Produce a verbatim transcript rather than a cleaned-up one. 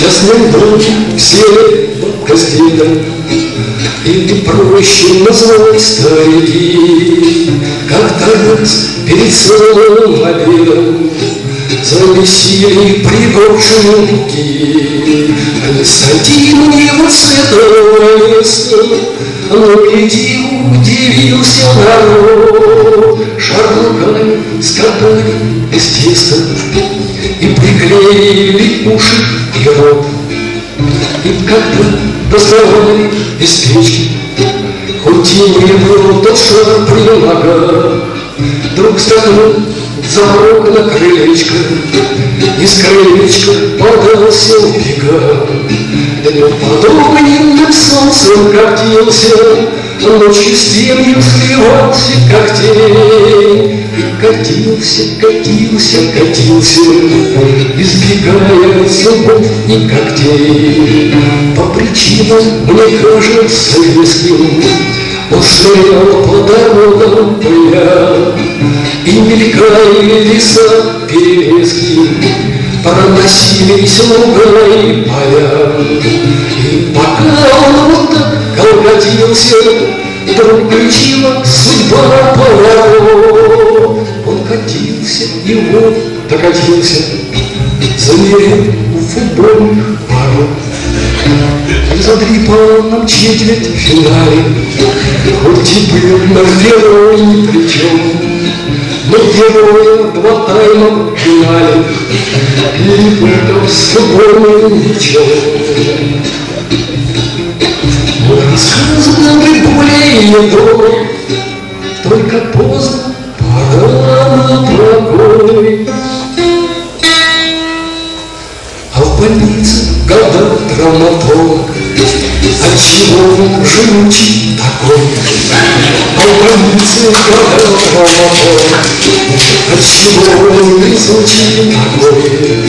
частном доме все газета, или проще назвать старики, как-то раз перед целым обедом замесили пригоршенки. Не сади мне вот с этого места, но гляди, удивился народ. Шарлуками скатали из теста и приклеили уши и рот. И когда доставали из печки, хоть и не был тот шар примага, вдруг стянул замок на крылечко, из крылечка подался убега. Днем подобным солнцем коптился, ночью с темью сливался, как тень. И катился, катился, катился, избегая зубов и когтей. По причинам, мне кажется, веским, он шел по дорогам поля, и мелькали леса перелески, проносились луга и поля. И пока он вот так колготился, вдруг включила судьба поворот. Он катился и вот докатился, замерил у футбольных ворот. И задрипал нам четверть в финале, хоть и был наш герой ни при чем, но героя два тайма в финале перепутал с футбольным мячом. Мой рассказ был бы более долг, только поздно пора на покой. А в больнице гадал травматолог, отчего он живучий такой. А в больнице гадал травматолог, отчего он везучий такой.